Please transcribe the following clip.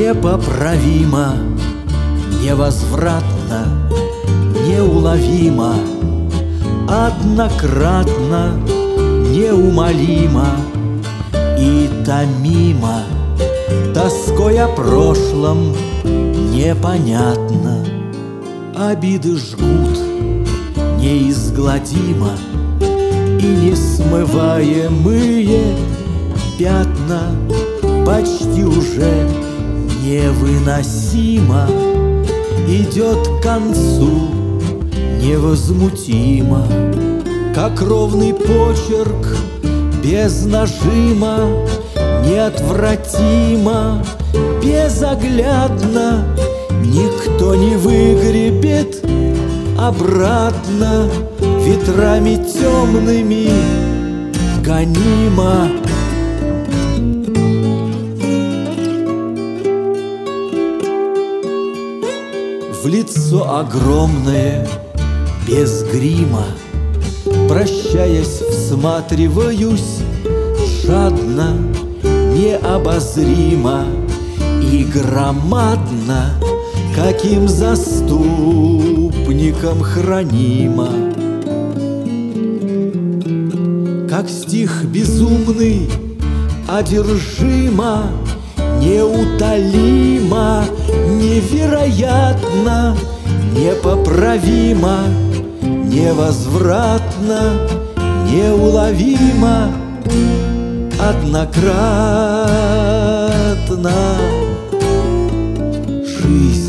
Непоправимо, невозвратно, неуловимо, однократно, неумолимо и томимо, тоской о прошлом непонятно. Обиды жгут неизгладимо, и несмываемые пятна почти уже невыносимо идет к концу невозмутимо, как ровный почерк без нажима, неотвратимо, безоглядно никто не выгребет обратно, ветрами темными гонима. В лицо огромное, без грима, прощаясь, всматриваюсь жадно, необозримо и громадно, каким заступником хранимо. Как стих безумный, одержимо, неутолимо, невероятно, непоправимо, невозвратно, неуловимо, однократно. Жизнь.